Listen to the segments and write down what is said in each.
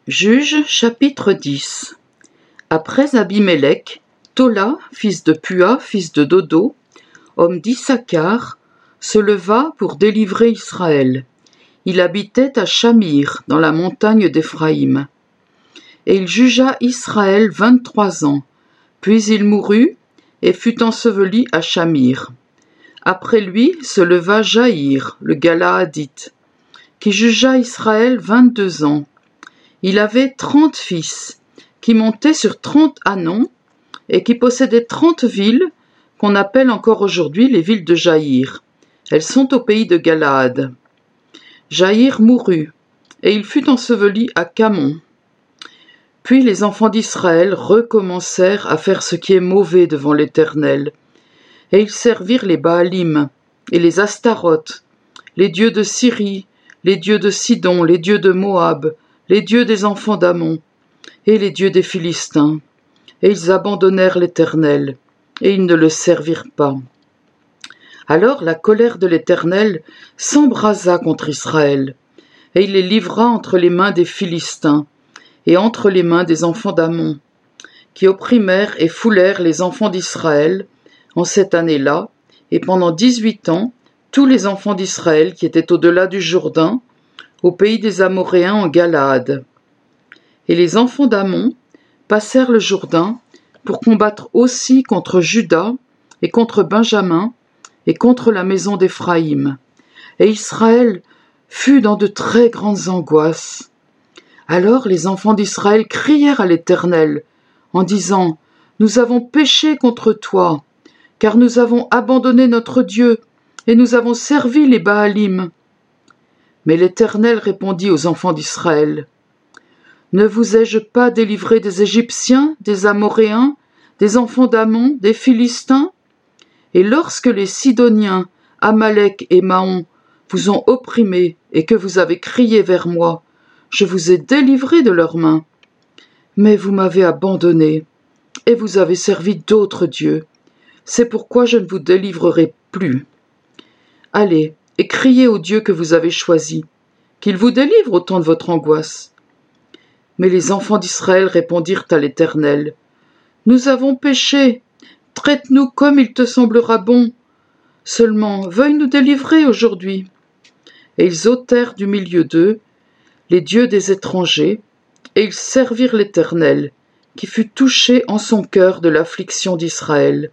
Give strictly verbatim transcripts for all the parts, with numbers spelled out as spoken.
Juges chapitre dix. Après Abimélec, Tola, fils de Pua, fils de Dodo, homme d'Issachar, se leva pour délivrer Israël. Il habitait à Shamir, dans la montagne d'Éphraïm. Et il jugea Israël vingt-trois ans. Puis il mourut et fut enseveli à Shamir. Après lui se leva Jaïr, le Galaadite, qui jugea Israël vingt-deux ans. Il avait trente fils, qui montaient sur trente ânons, et qui possédaient trente villes, qu'on appelle encore aujourd'hui les villes de Jaïr. Elles sont au pays de Galaad. Jaïr mourut, et il fut enseveli à Camon. Puis les enfants d'Israël recommencèrent à faire ce qui est mauvais devant l'Éternel. Et ils servirent les Baalim, et les Astaroth, les dieux de Syrie, les dieux de Sidon, les dieux de Moab, les dieux des enfants d'Amon, et les dieux des Philistins. Et ils abandonnèrent l'Éternel, et ils ne le servirent pas. Alors la colère de l'Éternel s'embrasa contre Israël, et il les livra entre les mains des Philistins, et entre les mains des enfants d'Amon, qui opprimèrent et foulèrent les enfants d'Israël en cette année-là, et pendant dix-huit ans, tous les enfants d'Israël qui étaient au-delà du Jourdain, au pays des Amoréens en Galaad. Et les enfants d'Amon passèrent le Jourdain pour combattre aussi contre Juda et contre Benjamin et contre la maison d'Éphraïm. Et Israël fut dans de très grandes angoisses. Alors les enfants d'Israël crièrent à l'Éternel en disant : « Nous avons péché contre toi, car nous avons abandonné notre Dieu et nous avons servi les Baalim. » Mais l'Éternel répondit aux enfants d'Israël : « Ne vous ai-je pas délivré des Égyptiens, des Amoréens, des enfants d'Amon, des Philistins ? Et lorsque les Sidoniens, Amalek et Maon vous ont opprimés et que vous avez crié vers moi, je vous ai délivrés de leurs mains. Mais vous m'avez abandonné, et vous avez servi d'autres dieux. C'est pourquoi je ne vous délivrerai plus. Allez, et criez au Dieu que vous avez choisi, qu'il vous délivre au temps de votre angoisse. » Mais les enfants d'Israël répondirent à l'Éternel : « Nous avons péché, traite-nous comme il te semblera bon. Seulement, veuille nous délivrer aujourd'hui. » Et ils ôtèrent du milieu d'eux les dieux des étrangers, et ils servirent l'Éternel, qui fut touché en son cœur de l'affliction d'Israël.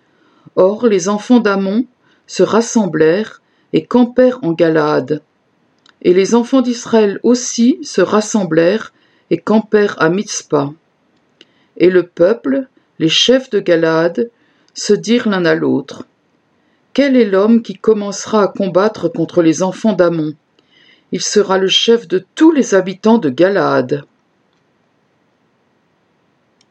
Or les enfants d'Amon se rassemblèrent et campèrent en Galaad. Et les enfants d'Israël aussi se rassemblèrent et campèrent à Mitzpa. Et le peuple, les chefs de Galaad, se dirent l'un à l'autre : « Quel est l'homme qui commencera à combattre contre les enfants d'Amon ? Il sera le chef de tous les habitants de Galaad. »